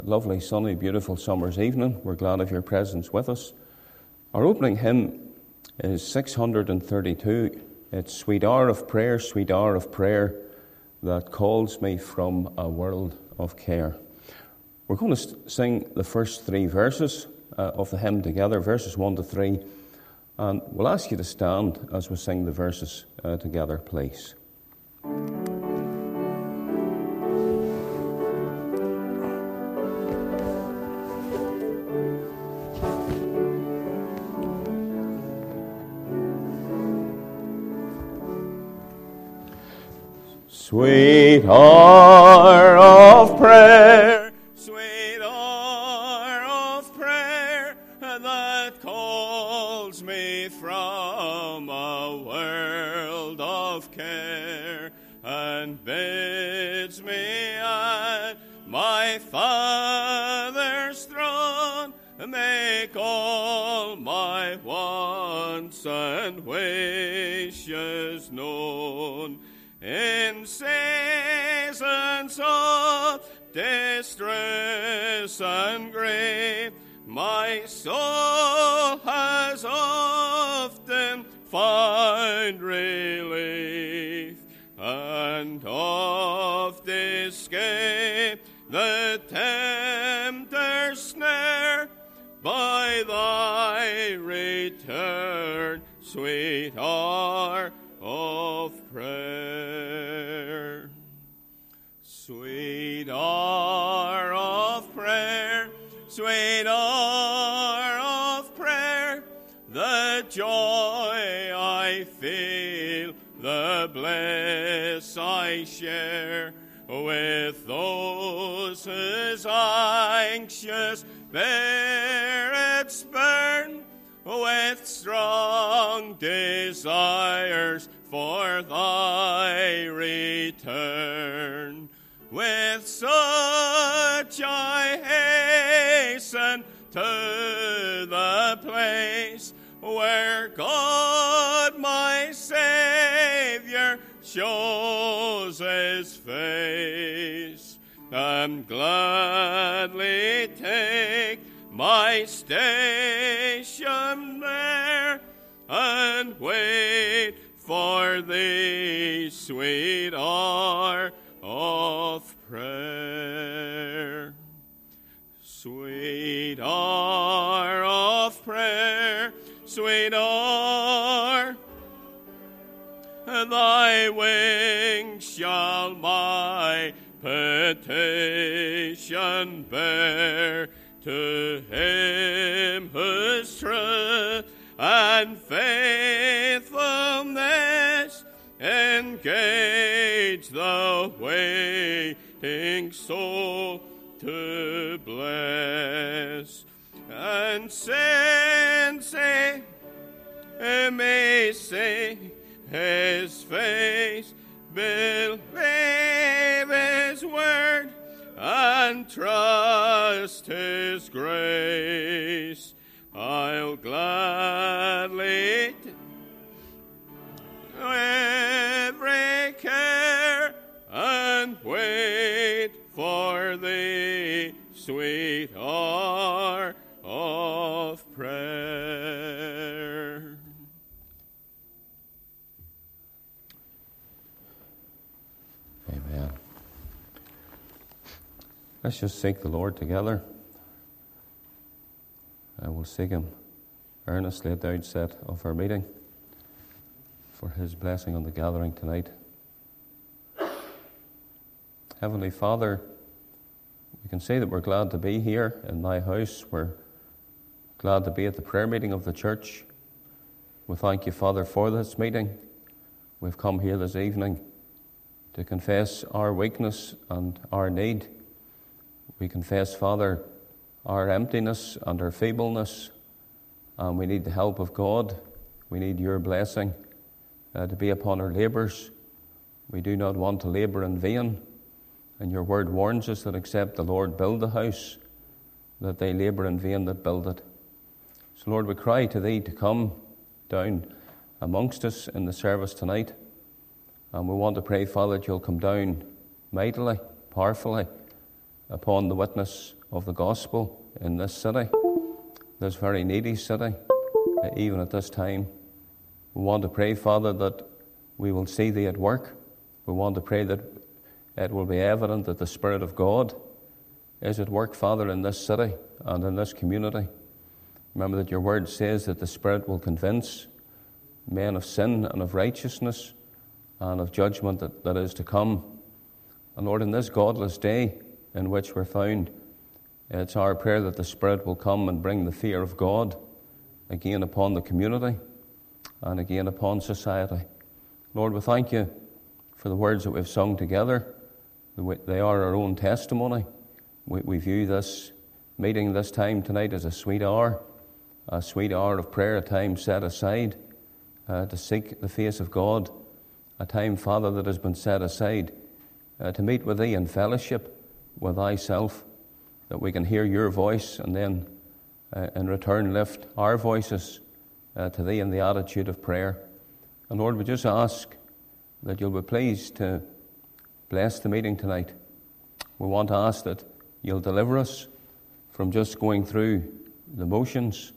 Lovely, sunny, beautiful summer's evening. We're glad of your presence with us. Our opening hymn is 632. It's Sweet Hour of Prayer, Sweet Hour of Prayer that calls me from a world of care. We're going to sing the first three verses of the hymn together, verses 1 to 3. And we'll ask you to stand as we sing the verses together, please. Sweet hour of prayer, sweet hour of prayer, that calls me from a world of care, and bids me at my Father's throne make all my wants and wishes known. In seasons of distress and grief, my soul has often found relief, and oft escaped the tempter's snare by thy return, sweet hour of prayer. Sweet hour of prayer, sweet hour of prayer, the joy I feel, the bliss I share with those whose anxious spirits burn with strong desires for thy return. With such I hasten to the place where God my Saviour shows his face, and gladly take my station there, and wait for thee, sweet hour of prayer. Sweet hour of prayer, sweet hour, thy wings shall my petition bear to him whose truth and faithfulness engage the waiting soul to bless. And since he may see his face, believe his word, and trust his grace, I'll gladly every care and wait for thee, sweet hour of prayer. Amen. Let's just seek the Lord together. I will seek him earnestly at the outset of our meeting for his blessing on the gathering tonight. Heavenly Father, we can say that we're glad to be here in thy house. We're glad to be at the prayer meeting of the church. We thank you, Father, for this meeting. We've come here this evening to confess our weakness and our need. We confess, Father, our emptiness and our feebleness, and we need the help of God. We need your blessing to be upon our labours. We do not want to labour in vain, and your word warns us that except the Lord build the house, that they labour in vain that build it. So, Lord, we cry to thee to come down amongst us in the service tonight, and we want to pray, Father, that you'll come down mightily, powerfully, upon the witness of the gospel in this city, this very needy city, even at this time. We want to pray, Father, that we will see Thee at work. We want to pray that it will be evident that the Spirit of God is at work, Father, in this city and in this community. Remember that Your word says that the Spirit will convince men of sin and of righteousness and of judgment that is to come. And Lord, in this godless day in which we're found, it's our prayer that the Spirit will come and bring the fear of God again upon the community and again upon society. Lord, we thank You for the words that we've sung together. They are our own testimony. We view this meeting, this time tonight, as a sweet hour of prayer, a time set aside to seek the face of God, a time, Father, that has been set aside to meet with Thee in fellowship with Thyself, that we can hear Your voice and then in return lift our voices to Thee in the attitude of prayer. And Lord, we just ask that You'll be pleased to bless the meeting tonight. We want to ask that You'll deliver us from just going through the motions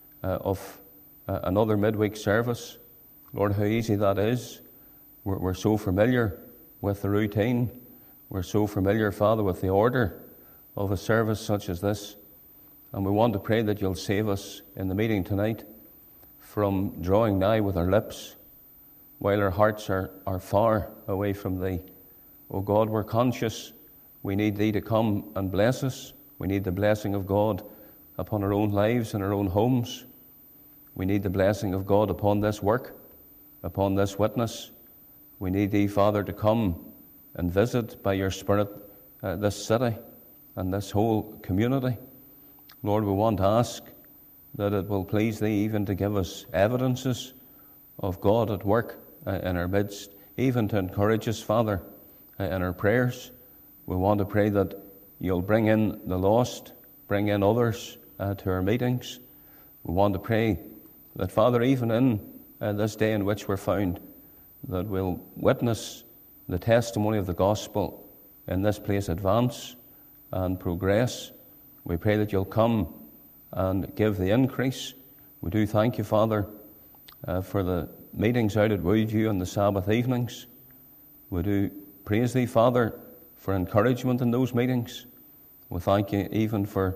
of another midweek service. Lord, how easy that is. We're so familiar with the routine. We're so familiar, Father, with the order of a service such as this. And we want to pray that You'll save us in the meeting tonight from drawing nigh with our lips while our hearts are far away from Thee. O God, we're conscious we need Thee to come and bless us. We need the blessing of God upon our own lives and our own homes. We need the blessing of God upon this work, upon this witness. We need Thee, Father, to come and visit by Your Spirit this city and this whole community. Lord, we want to ask that it will please Thee even to give us evidences of God at work in our midst, even to encourage us, Father, in our prayers. We want to pray that You'll bring in the lost, bring in others to our meetings. We want to pray that, Father, even in this day in which we're found, that we'll witness the testimony of the gospel in this place advance and progress. We pray that You'll come and give the increase. We do thank You, Father, for the meetings out at Woodview on the Sabbath evenings. We do praise Thee, Father, for encouragement in those meetings. We thank You even for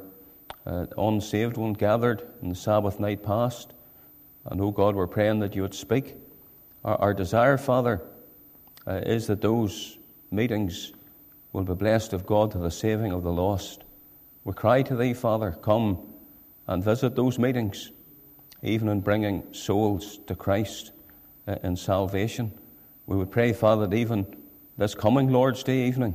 unsaved one gathered in the Sabbath night past. And, oh God, we're praying that You would speak. Our desire, Father, is that those meetings will be blessed of God to the saving of the lost. We cry to Thee, Father, come and visit those meetings, even in bringing souls to Christ in salvation. We would pray, Father, that even this coming Lord's Day evening,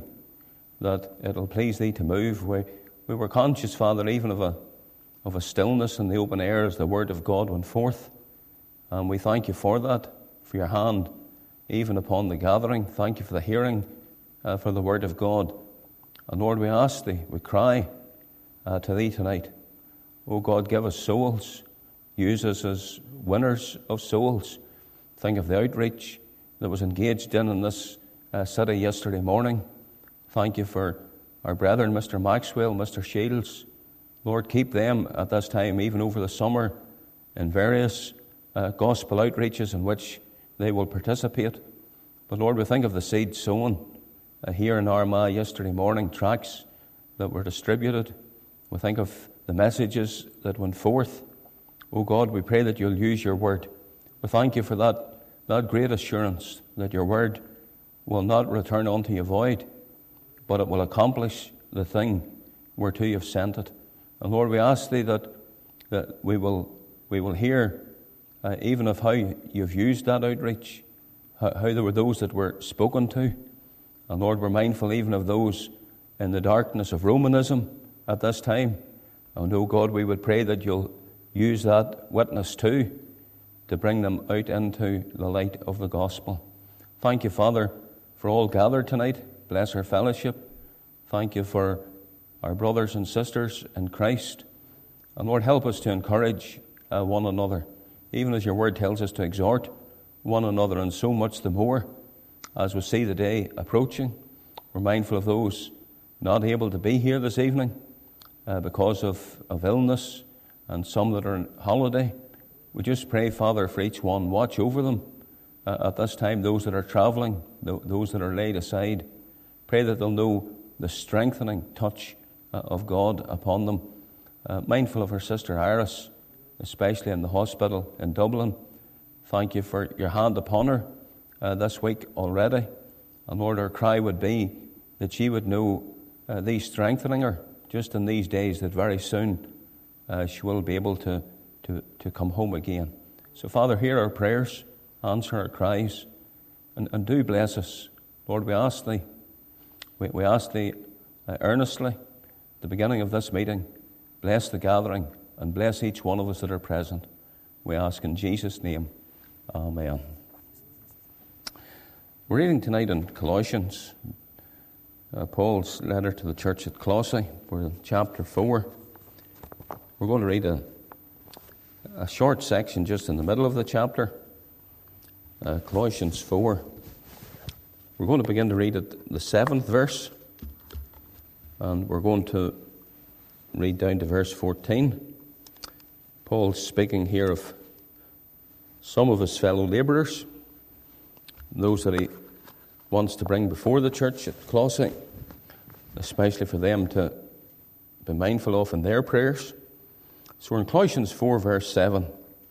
that it'll please Thee to move. We were conscious, Father, even of a stillness in the open air as the Word of God went forth. And we thank You for that, for Your hand even upon the gathering. Thank You for the hearing, for the Word of God. And Lord, we ask Thee, we cry to Thee tonight. Oh God, give us souls. Use us as winners of souls. Think of the outreach that was engaged in this city yesterday morning. Thank You for our brethren, Mr. Maxwell, Mr. Shields. Lord, keep them at this time, even over the summer, in various gospel outreaches in which they will participate. But Lord, we think of the seed sown here in Armagh yesterday morning, tracts that were distributed. We think of the messages that went forth. Oh God, we pray that You'll use Your word. We thank You for that great assurance that Your word will not return unto You void, but it will accomplish the thing whereto You've sent it. And Lord, we ask Thee that we will hear even of how You've used that outreach, how there were those that were spoken to. And Lord, we're mindful even of those in the darkness of Romanism at this time. And oh God, we would pray that You'll use that witness too to bring them out into the light of the gospel. Thank You, Father, for all gathered tonight. Bless our fellowship. Thank You for our brothers and sisters in Christ. And Lord, help us to encourage one another, even as Your word tells us to exhort one another, and so much the more as we see the day approaching. We're mindful of those not able to be here this evening, because of illness, and some that are on holiday. We just pray, Father, for each one. Watch over them at this time, those that are travelling, those that are laid aside. Pray that they'll know the strengthening touch of God upon them. Mindful of her sister Iris, especially in the hospital in Dublin. Thank you for your hand upon her this week already. And Lord, our cry would be that she would know thee strengthening her just in these days, that very soon she will be able to come home again. So, Father, hear our prayers, answer our cries, and do bless us. Lord, we ask thee earnestly, at the beginning of this meeting, bless the gathering and bless each one of us that are present. We ask in Jesus' name. Amen. We're reading tonight in Colossians, Paul's letter to the church at Colossae. We're in chapter 4. We're going to read a short section just in the middle of the chapter, Colossians 4. We're going to begin to read at the 7th verse, and we're going to read down to verse 14. Paul's speaking here of some of his fellow labourers, those that he wants to bring before the church at Colossae, especially for them to be mindful of in their prayers. So we're in Colossians 4, verse 7.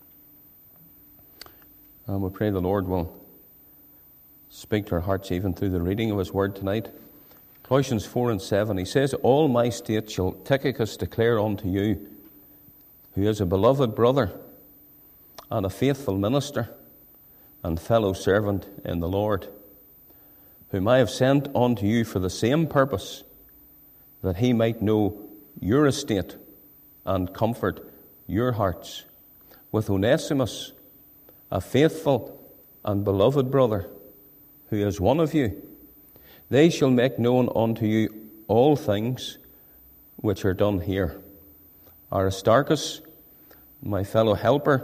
And we pray the Lord will speak to our hearts even through the reading of his word tonight. Colossians 4 and 7, he says, "All my state shall Tychicus declare unto you, who is a beloved brother and a faithful minister and fellow servant in the Lord, whom I have sent unto you for the same purpose, that he might know your estate and comfort your hearts, with Onesimus, a faithful and beloved brother, who is one of you. They shall make known unto you all things which are done here. Aristarchus, my fellow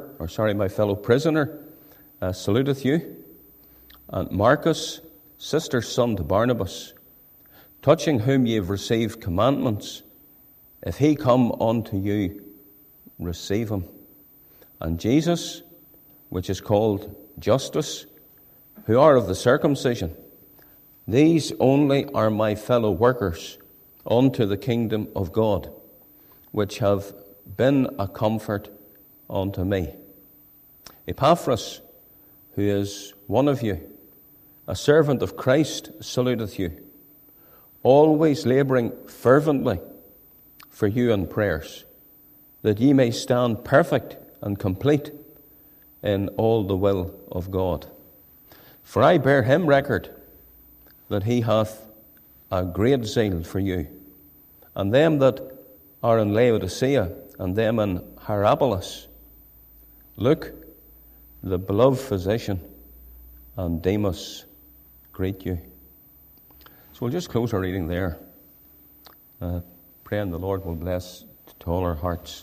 prisoner, saluteth you, and Marcus, sister's son to Barnabas, touching whom ye have received commandments. If he come unto you, receive him. And Jesus, which is called Justus, who are of the circumcision, these only are my fellow workers unto the kingdom of God, which have been a comfort unto me. Epaphras, who is one of you, a servant of Christ, saluteth you, always labouring fervently for you in prayers, that ye may stand perfect and complete in all the will of God. For I bear him record that he hath a great zeal for you, and them that are in Laodicea, and them in Hierapolis. Luke, the beloved physician, and Demas greet you." So we'll just close our reading there, praying the Lord will bless to all our hearts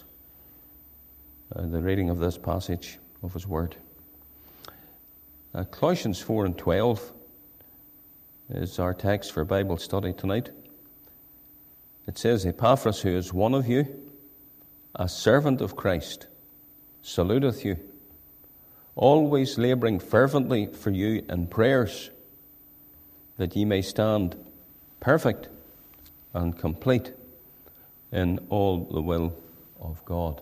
the reading of this passage of his word. Colossians 4 and 12 is our text for Bible study tonight. It says, "Epaphras, who is one of you, a servant of Christ, saluteth you, always labouring fervently for you in prayers, that ye may stand perfect and complete in all the will of God."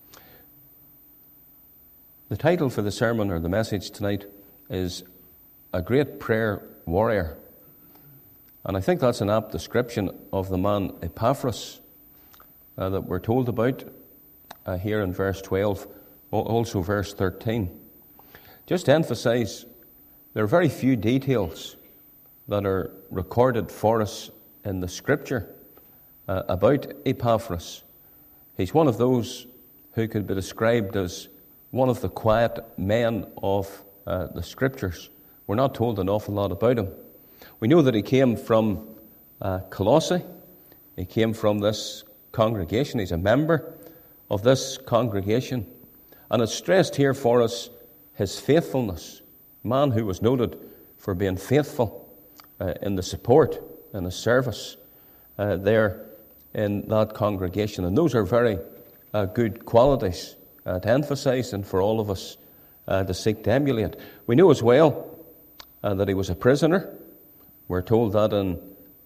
The title for the sermon or the message tonight is "A Great Prayer Warrior." And I think that's an apt description of the man Epaphras that we're told about here in verse 12, also verse 13. Just to emphasize, there are very few details that are recorded for us in the Scripture about Epaphras. He's one of those who could be described as one of the quiet men of the Scriptures. We're not told an awful lot about him. We know that he came from Colossae. He came from this congregation. He's a member of this congregation. And it's stressed here for us his faithfulness. A man who was noted for being faithful in the support and the service there in that congregation. And those are very good qualities to emphasize and for all of us to seek to emulate. We know as well that he was a prisoner. We're told that in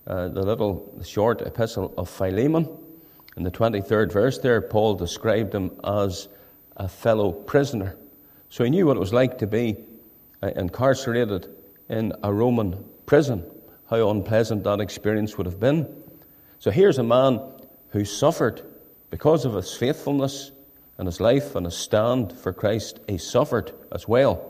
the short epistle of Philemon. In the 23rd verse there, Paul described him as a fellow prisoner. So he knew what it was like to be incarcerated in a Roman prison, how unpleasant that experience would have been. So here's a man who suffered because of his faithfulness and his life and his stand for Christ. He suffered as well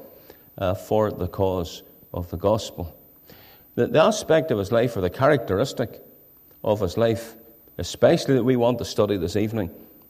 for the cause of the gospel. The aspect of his life, or the characteristic of his life, especially that we want to study this evening,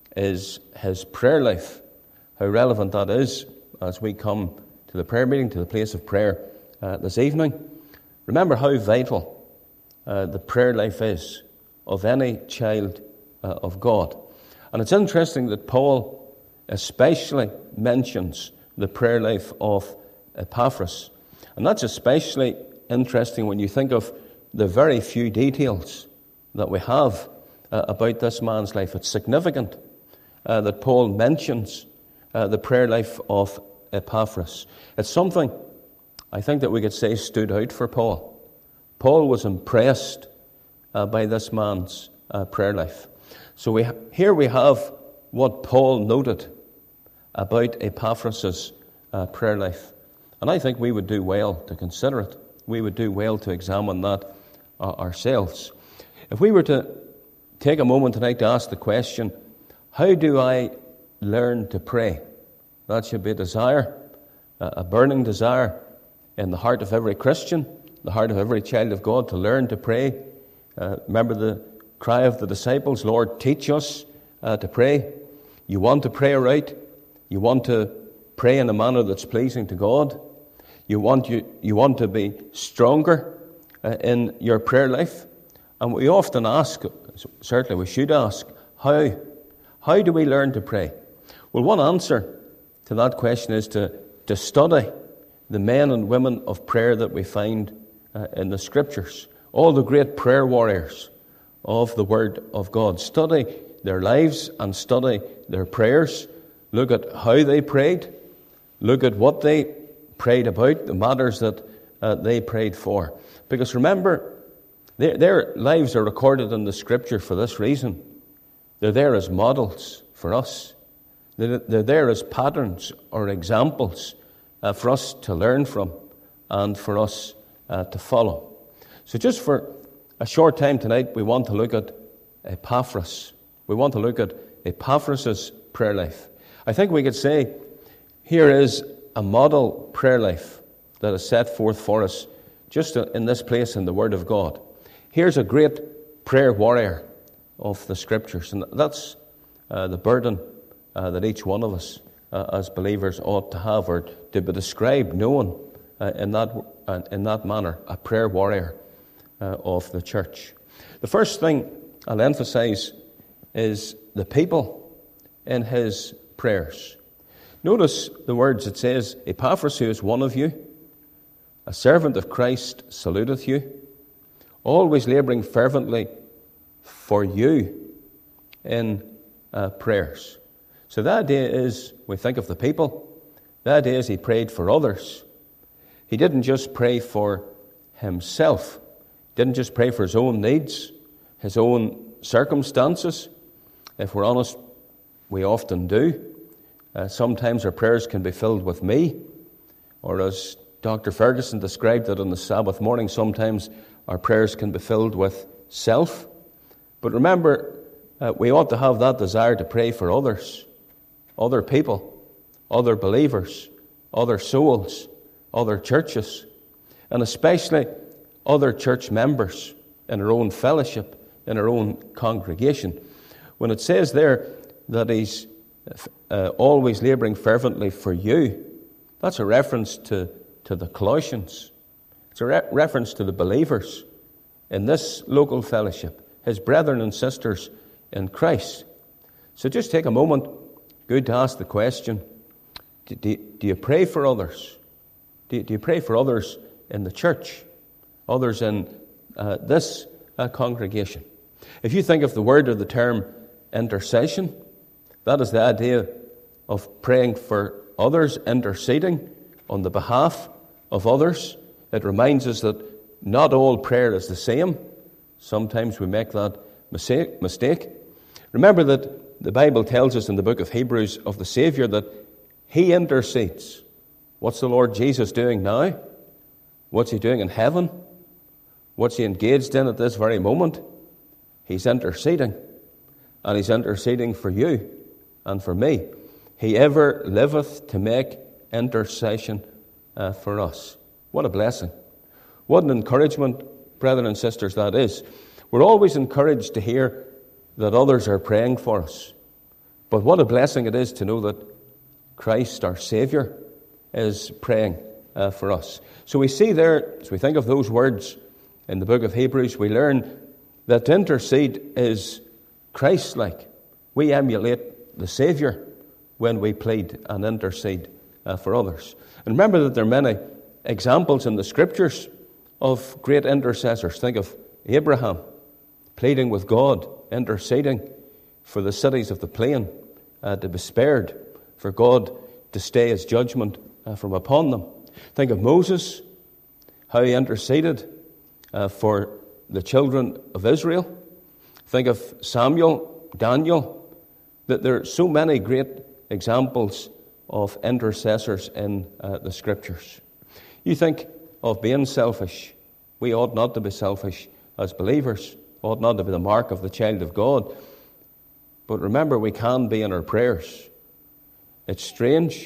is his prayer life. How relevant that is as we come to the prayer meeting, to the place of prayer this evening. Remember how vital the prayer life is of any child of God. And it's interesting that Paul especially mentions the prayer life of Epaphras. And that's especially interesting when you think of the very few details that we have about this man's life. It's significant that Paul mentions the prayer life of Epaphras. It's something I think that we could say stood out for Paul. Paul was impressed by this man's prayer life. So here we have what Paul noted about Epaphras' prayer life. And I think we would do well to consider it. We would do well to examine that ourselves. If we were to take a moment tonight to ask the question, how do I learn to pray? That should be a desire, a burning desire in the heart of every Christian, the heart of every child of God, to learn to pray. Remember the cry of the disciples, Lord, teach us to pray. You want to pray right. You want to pray in a manner that's pleasing to God. You want to be stronger in your prayer life. And we often ask, certainly we should ask, how? How do we learn to pray? Well, one answer to that question is to study the men and women of prayer that we find in the Scriptures. All the great prayer warriors of the Word of God. Study their lives and study their prayers. Look at how they prayed. Look at what they prayed about, the matters that they prayed for. Because remember, their lives are recorded in the Scripture for this reason. They're there as models for us. They're there as patterns or examples for us to learn from and for us to follow. So just for a short time tonight, we want to look at Epaphras. We want to look at Epaphras' prayer life. I think we could say here is a model prayer life that is set forth for us just in this place in the Word of God. Here's a great prayer warrior of the Scriptures, and that's the burden that each one of us as believers ought to have, or to be described, known in that manner, a prayer warrior of the church. The first thing I'll emphasize is the people in his prayers. Notice the words. It says, Epaphras, who is one of you, a servant of Christ, saluteth you, always laboring fervently for you in prayers. So the idea is, we think of the people, the idea is he prayed for others. He didn't just pray for himself. He didn't just pray for his own needs, his own circumstances. If we're honest, we often do. Sometimes our prayers can be filled with me, or as Dr. Ferguson described it on the Sabbath morning, sometimes our prayers can be filled with self. But remember, we ought to have that desire to pray for others, other people, other believers, other souls, other churches, and especially other church members in our own fellowship, in our own congregation. When it says there that he's always laboring fervently for you, that's a reference to the Colossians. It's a reference to the believers in this local fellowship, his brethren and sisters in Christ. So just take a moment, good to ask the question, do you pray for others? Do you pray for others in the church? Others in this congregation? If you think of the word or the term intercession, that is the idea of praying for others, interceding on the behalf of others. It reminds us that not all prayer is the same. Sometimes we make that mistake. Remember that the Bible tells us in the book of Hebrews of the Saviour that he intercedes. What's the Lord Jesus doing now? What's he doing in heaven? What's he engaged in at this very moment? He's interceding. And he's interceding for you and for me. He ever liveth to make intercession for us. What a blessing. What an encouragement, brethren and sisters, that is. We're always encouraged to hear that others are praying for us. But what a blessing it is to know that Christ, our Saviour, is praying for us. So we see there, as we think of those words in the book of Hebrews, we learn that to intercede is Christ-like. We emulate the Saviour when we plead and intercede for others. And remember that there are many examples in the Scriptures of great intercessors. Think of Abraham pleading with God, interceding for the cities of the plain to be spared, for God to stay his judgment from upon them. Think of Moses, how he interceded for the children of Israel. Think of Samuel, Daniel. That there are so many great examples of intercessors in the Scriptures. You think of being selfish. We ought not to be selfish as believers. Ought not to be the mark of the child of God. But remember, we can be in our prayers. It's strange,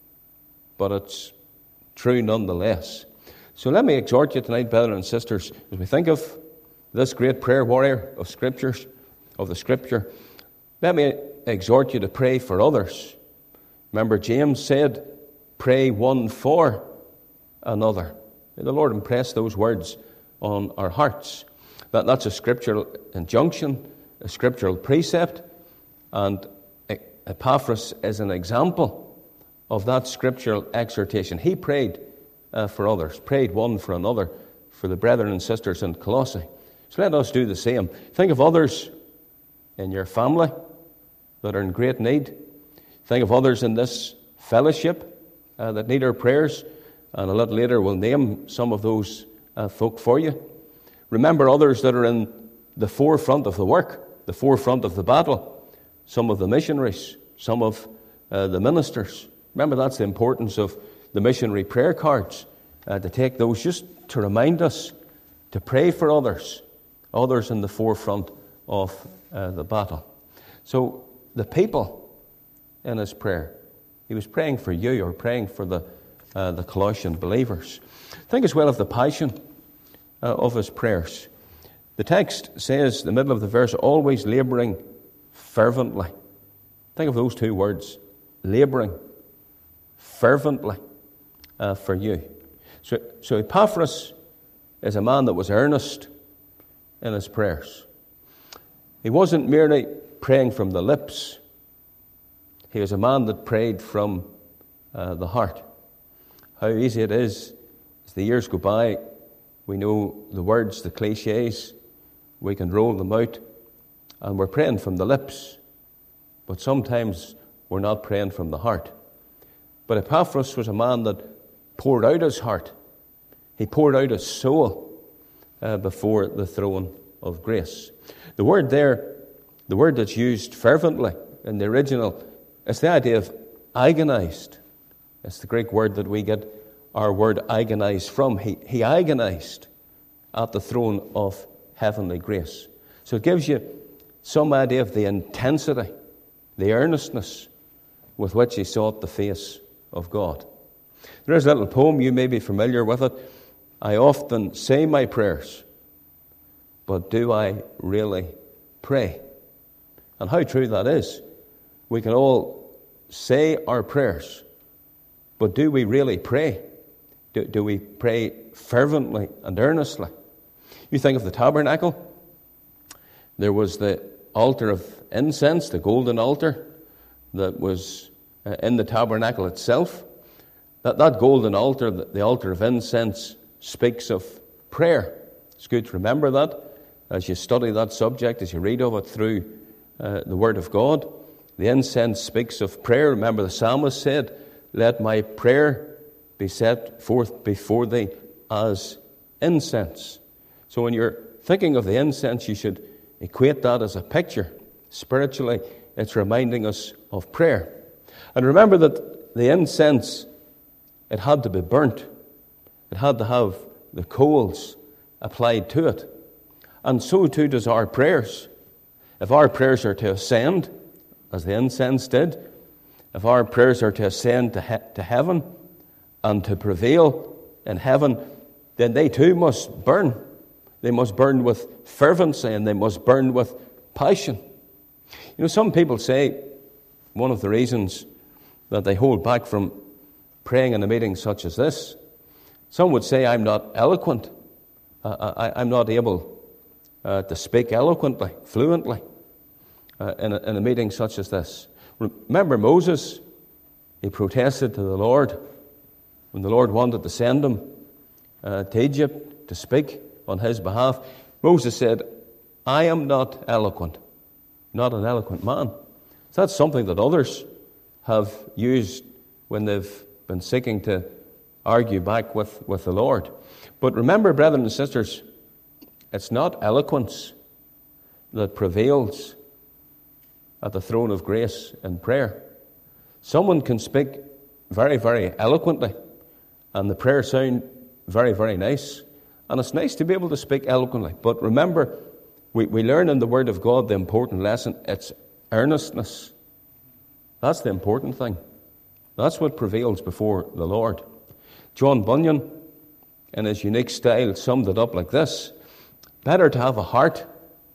but it's true nonetheless. So let me exhort you tonight, brethren and sisters, as we think of this great prayer warrior of Scriptures, of the Scripture, let me exhort you to pray for others. Remember, James said, pray one for another. May the Lord impress those words on our hearts. That's a scriptural injunction, a scriptural precept, and Epaphras is an example of that scriptural exhortation. He prayed for others, prayed one for another, for the brethren and sisters in Colossae. So let us do the same. Think of others in your family that are in great need. Think of others in this fellowship that need our prayers, and a little later we'll name some of those folk for you. Remember others that are in the forefront of the work, the forefront of the battle. Some of the missionaries, some of the ministers. Remember, that's the importance of the missionary prayer cards, to take those just to remind us to pray for others in the forefront of the battle. So the people in his prayer, he was praying for you, or praying for the Colossian believers. Think as well of the passion of his prayers. The text says, the middle of the verse, always labouring fervently. Think of those two words, labouring fervently for you. So Epaphras is a man that was earnest in his prayers. He wasn't merely praying from the lips. He was a man that prayed from the heart. How easy it is, as the years go by, we know the words, the cliches, we can roll them out, and we're praying from the lips, but sometimes we're not praying from the heart. But Epaphras was a man that poured out his heart. He poured out his soul before the throne of grace. The word there, the word that's used fervently in the original, it's the idea of agonized. It's the Greek word that we get our word agonize from. He agonized at the throne of heavenly grace. So it gives you some idea of the intensity, the earnestness with which he sought the face of God. There is a little poem, you may be familiar with it. I often say my prayers, but do I really pray? And how true that is. We can all say our prayers, but do we really pray? Do we pray fervently and earnestly? You think of the tabernacle. There was the altar of incense, the golden altar that was in the tabernacle itself. That golden altar, the altar of incense, speaks of prayer. It's good to remember that. as you study that subject, as you read of it through the Word of God. The incense speaks of prayer. Remember, the psalmist said, "Let my prayer be set forth before thee as incense." So when you're thinking of the incense, you should equate that as a picture. Spiritually, it's reminding us of prayer. And remember that the incense, it had to be burnt. It had to have the coals applied to it. And so too does our prayers. If our prayers are to ascend, as the incense did, if our prayers are to ascend to heaven and to prevail in heaven, then they too must burn. They must burn with fervency and they must burn with passion. You know, some people say one of the reasons that they hold back from praying in a meeting such as this, some would say, I'm not eloquent. I'm not able to speak eloquently, fluently, in a meeting such as this. Remember Moses, he protested to the Lord when the Lord wanted to send him to Egypt to speak on his behalf. Moses said, I am not eloquent, not an eloquent man. So that's something that others have used when they've been seeking to argue back with the Lord. But remember, brethren and sisters, it's not eloquence that prevails at the throne of grace in prayer. Someone can speak very, very eloquently, and the prayer sound very, very nice. And it's nice to be able to speak eloquently. But remember, we learn in the Word of God the important lesson. It's earnestness. That's the important thing. That's what prevails before the Lord. John Bunyan, in his unique style, summed it up like this: better to have a heart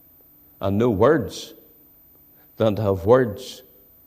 and no words than to have words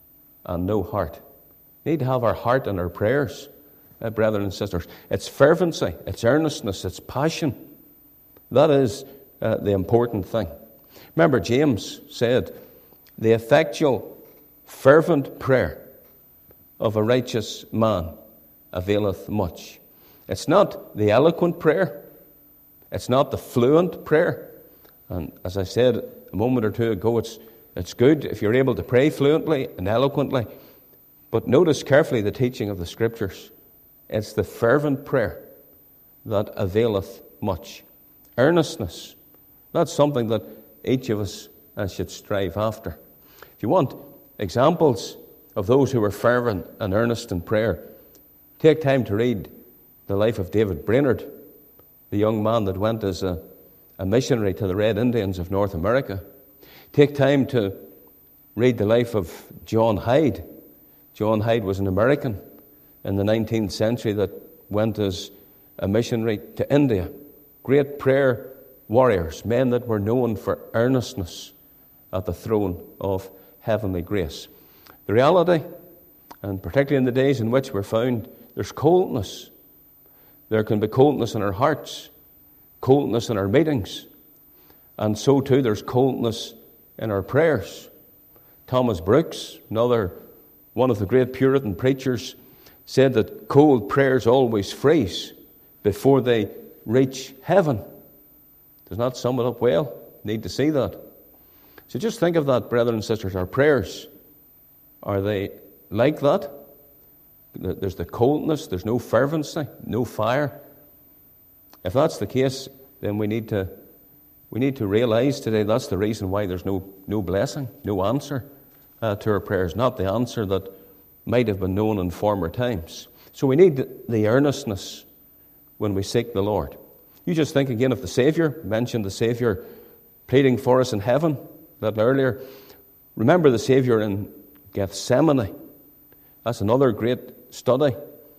and no heart. We need to have our heart in our prayers, brethren and sisters. It's fervency, it's earnestness, it's passion. That is the important thing. Remember, James said, the effectual, fervent prayer of a righteous man availeth much. It's not the eloquent prayer. It's not the fluent prayer. And as I said a moment or two ago, it's good if you're able to pray fluently and eloquently. But notice carefully the teaching of the Scriptures. It's the fervent prayer that availeth much. Earnestness. That's something that each of us should strive after. If you want examples of those who were fervent and earnest in prayer, take time to read the life of David Brainerd, the young man that went as a missionary to the Red Indians of North America. Take time to read the life of John Hyde. John Hyde was an American in the 19th century that went as a missionary to India. Great prayer warriors, men that were known for earnestness at the throne of heavenly grace. The reality, and particularly in the days in which we're found, there's coldness. There can be coldness in our hearts, coldness in our meetings, and so too there's coldness in our prayers. Thomas Brooks, another one of the great Puritan preachers, said that cold prayers always freeze before they reach heaven. Does not sum it up well? Need to see that. So just think of that, brethren and sisters. Our prayers, are they like that? There's the coldness, there's no fervency, no fire. If that's the case, then we need to realize today that's the reason why there's no blessing, no answer to our prayers, not the answer that might have been known in former times. So we need the earnestness when we seek the Lord. You just think again of the Savior, mentioned the Savior pleading for us in heaven a little earlier. Remember the Savior in Gethsemane. That's another great study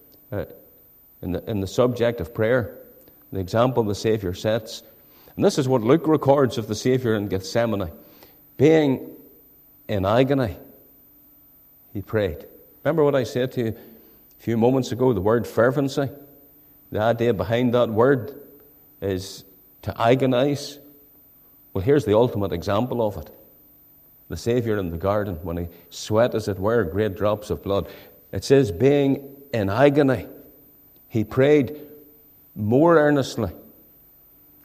in the subject of prayer, the example the Savior sets. And this is what Luke records of the Savior in Gethsemane. Being in agony, he prayed. Remember what I said to you a few moments ago, the word fervency? The idea behind that word is to agonize. Well, here's the ultimate example of it. The Savior in the garden, when he sweat, as it were, great drops of blood. It says, being in agony, he prayed more earnestly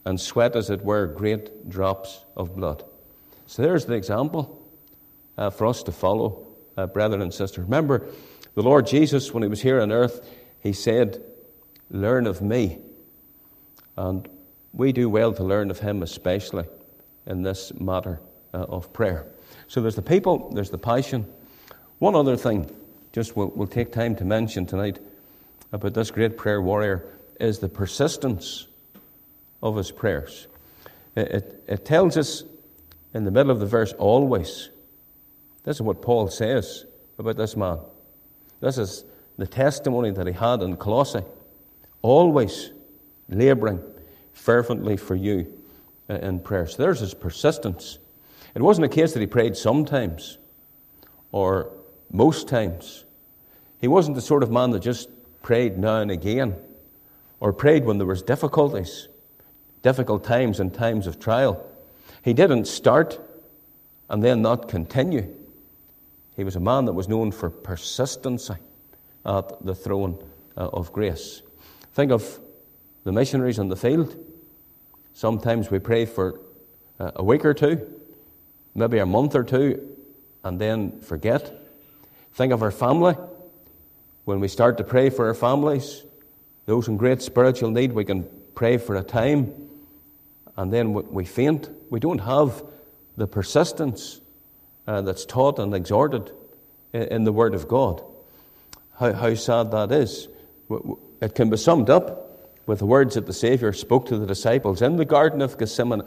and sweat, as it were, great drops of blood. So there's the example for us to follow, brethren and sisters. Remember, the Lord Jesus, when he was here on earth, he said, "Learn of me." And we do well to learn of him, especially in this matter of prayer. So there's the people, there's the passion. One other thing, just we'll take time to mention tonight about this great prayer warrior, is the persistence of his prayers. It tells us in the middle of the verse, always. This is what Paul says about this man. This is the testimony that he had in Colossae. Always labouring fervently for you in prayer. So there's his persistence. It wasn't a case that he prayed sometimes or most times. He wasn't the sort of man that just prayed now and again, or prayed when there was difficulties, difficult times and times of trial. He didn't start and then not continue. He was a man that was known for persistency at the throne of grace. Think of the missionaries on the field. Sometimes we pray for a week or two, maybe a month or two, and then forget. Think of our family. When we start to pray for our families, those in great spiritual need, we can pray for a time, and then we faint. We don't have the persistence that's taught and exhorted in the Word of God. How sad that is. It can be summed up with the words that the Saviour spoke to the disciples in the Garden of Gethsemane.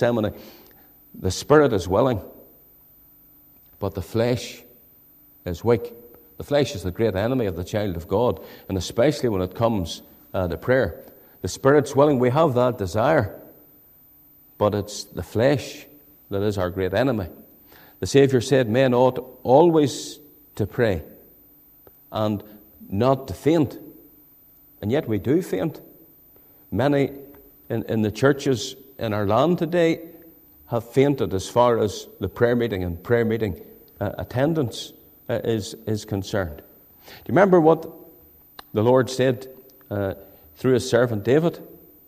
The spirit is willing, but the flesh is weak. The flesh is the great enemy of the child of God, and especially when it comes to prayer. The spirit's willing, we have that desire, but it's the flesh that is our great enemy. The Saviour said men ought always to pray and not to faint. And yet we do faint. Many in the churches in our land today have fainted as far as the prayer meeting and prayer meeting attendance is concerned. Do you remember what the Lord said through his servant David?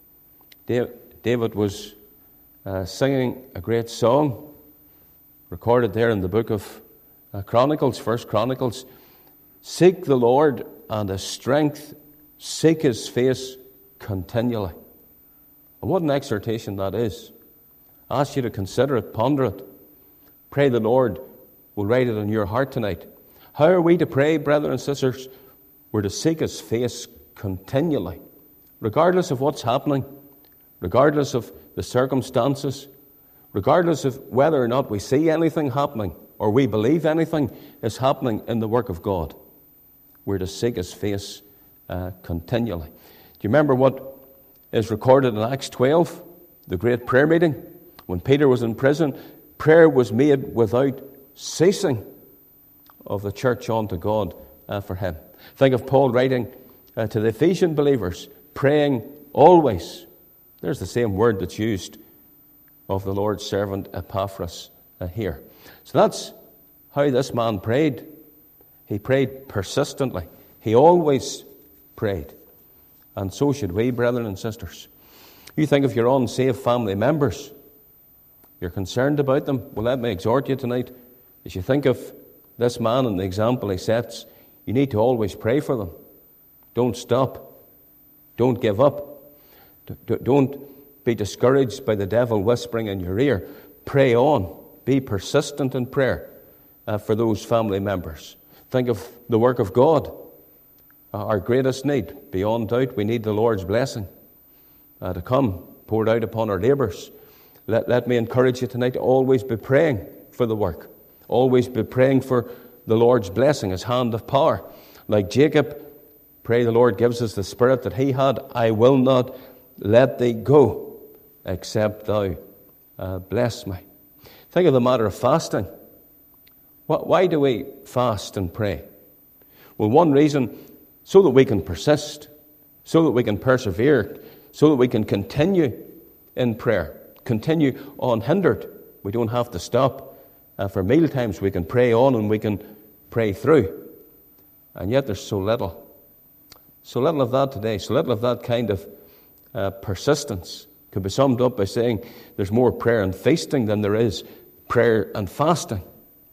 David was singing a great song recorded there in the book of Chronicles, 1 Chronicles. Seek the Lord and his strength, seek his face continually. And what an exhortation that is. I ask you to consider it, ponder it. Pray the Lord will write it on your heart tonight. How are we to pray, brethren and sisters? We're to seek his face continually, regardless of what's happening, regardless of the circumstances, regardless of whether or not we see anything happening or we believe anything is happening in the work of God. We're to seek his face continually. Do you remember what is recorded in Acts 12, the great prayer meeting? When Peter was in prison, prayer was made without ceasing of the church unto God for him. Think of Paul writing to the Ephesian believers, praying always. There's the same word that's used of the Lord's servant Epaphras here. So that's how this man prayed. He prayed persistently. He always prayed. And so should we, brethren and sisters. You think of your unsaved family members. You're concerned about them. Well, let me exhort you tonight. As you think of this man and the example he sets, you need to always pray for them. Don't stop. Don't give up. Don't be discouraged by the devil whispering in your ear. Pray on. Be persistent in prayer for those family members. Think of the work of God. Our greatest need, beyond doubt, we need the Lord's blessing to come, poured out upon our labours. Let me encourage you tonight to always be praying for the work. Always be praying for the Lord's blessing, his hand of power. Like Jacob, pray the Lord gives us the spirit that he had. I will not let thee go, except thou bless me. Think of the matter of fasting. Why do we fast and pray? Well, one reason, so that we can persist, so that we can persevere, so that we can continue in prayer, continue unhindered. We don't have to stop. For meal times we can pray on and we can pray through. And yet there's so little of that today, so little of that kind of persistence Could be summed up by saying there's more prayer and feasting than there is prayer and fasting.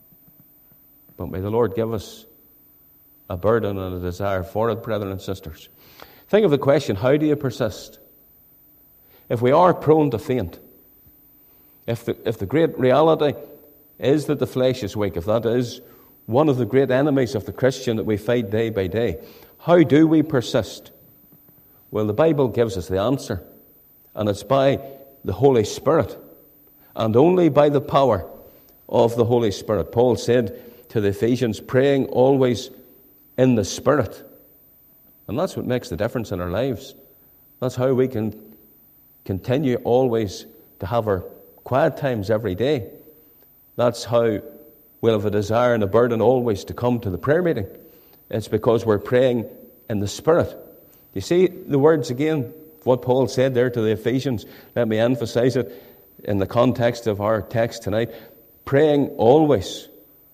But may the Lord give us a burden and a desire for it, brethren and sisters. Think of the question, how do you persist? If we are prone to faint, if the great reality is that the flesh is weak, if that is one of the great enemies of the Christian that we fight day by day, how do we persist? Well, the Bible gives us the answer, and it's by the Holy Spirit, and only by the power of the Holy Spirit. Paul said to the Ephesians, praying always in the Spirit. And that's what makes the difference in our lives. That's how we can continue always to have our quiet times every day. That's how we'll have a desire and a burden always to come to the prayer meeting. It's because we're praying in the Spirit. You see the words again, what Paul said there to the Ephesians. Let me emphasize it in the context of our text tonight. Praying always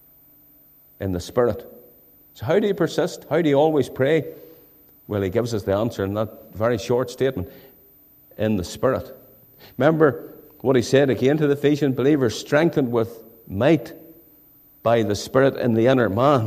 in the Spirit. So how do you persist? How do you always pray? Well, he gives us the answer in that very short statement. In the Spirit. Remember what he said again to the Ephesian believers, strengthened with might by the Spirit in the inner man.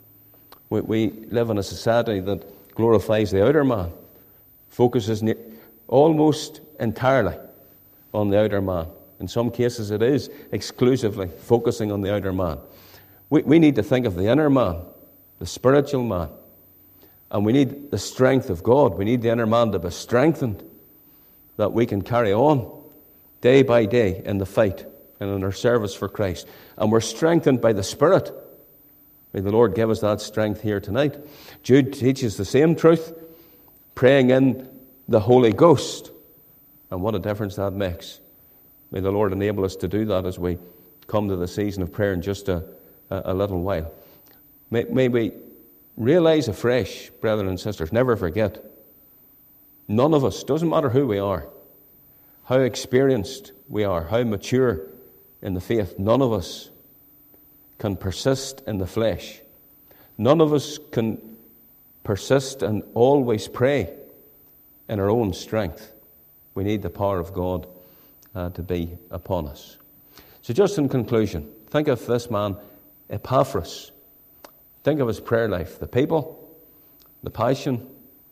We live in a society that glorifies the outer man, focuses almost entirely on the outer man. In some cases it is exclusively focusing on the outer man. We need to think of the inner man, the spiritual man, and we need the strength of God. We need the inner man to be strengthened, that we can carry on day by day in the fight and in our service for Christ. And we're strengthened by the Spirit. May the Lord give us that strength here tonight. Jude teaches the same truth, praying in the Holy Ghost. And what a difference that makes. May the Lord enable us to do that as we come to the season of prayer in just a little while. May we realize afresh, brethren and sisters, never forget, none of us, doesn't matter who we are, how experienced we are, how mature in the faith, none of us can persist in the flesh. None of us can persist and always pray in our own strength. We need the power of God to be upon us. So just in conclusion, think of this man, Epaphras. Think of his prayer life, the people, the passion,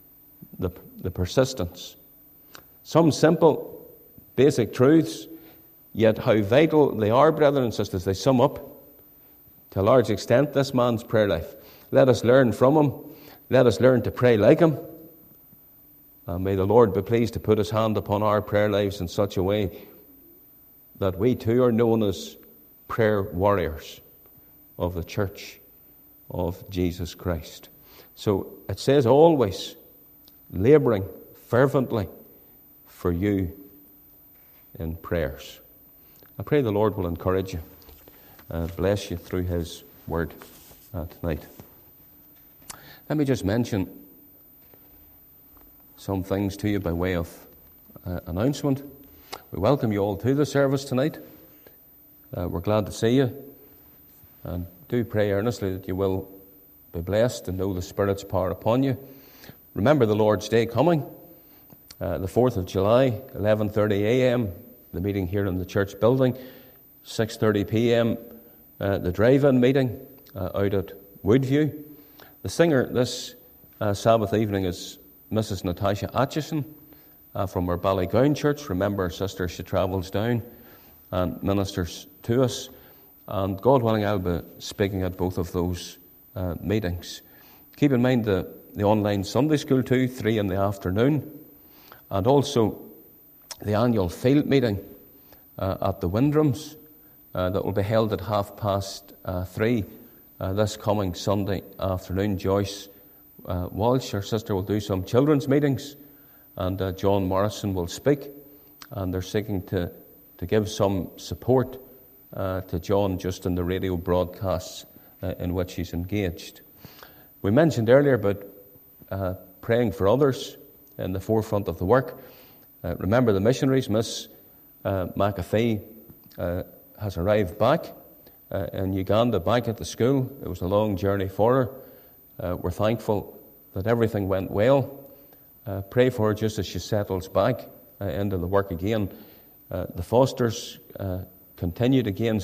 the persistence. Some simple, basic truths, yet how vital they are, brethren and sisters. They sum up, to a large extent, this man's prayer life. Let us learn from him. Let us learn to pray like him. And may the Lord be pleased to put his hand upon our prayer lives in such a way that we too are known as prayer warriors of the Church of Jesus Christ. So it says always, laboring fervently for you in prayers. I pray the Lord will encourage you, bless you through his word tonight. Let me just mention some things to you by way of announcement. We welcome you all to the service tonight. We're glad to see you, and do pray earnestly that you will be blessed and know the Spirit's power upon you. Remember the Lord's Day coming, the 4th of July, 11:30 a.m., the meeting here in the church building, 6:30 p.m., the drive-in meeting out at Woodview. The singer this Sabbath evening is Mrs. Natasha Atchison from our Ballygown church. Remember, our sister, she travels down and ministers to us. And God willing, I'll be speaking at both of those meetings. Keep in mind the online Sunday school too, 3 in the afternoon. And also the annual field meeting at the Windrums that will be held at 3:30 this coming Sunday afternoon. Joyce Walsh, our sister, will do some children's meetings, and John Morrison will speak, and they're seeking to give some support to John just in the radio broadcasts in which he's engaged. We mentioned earlier about praying for others in the forefront of the work. Remember the missionaries. Miss McAfee has arrived back in Uganda, back at the school. It was a long journey for her. We're thankful that everything went well. Pray for her just as she settles back into the work again. The Fosters continued again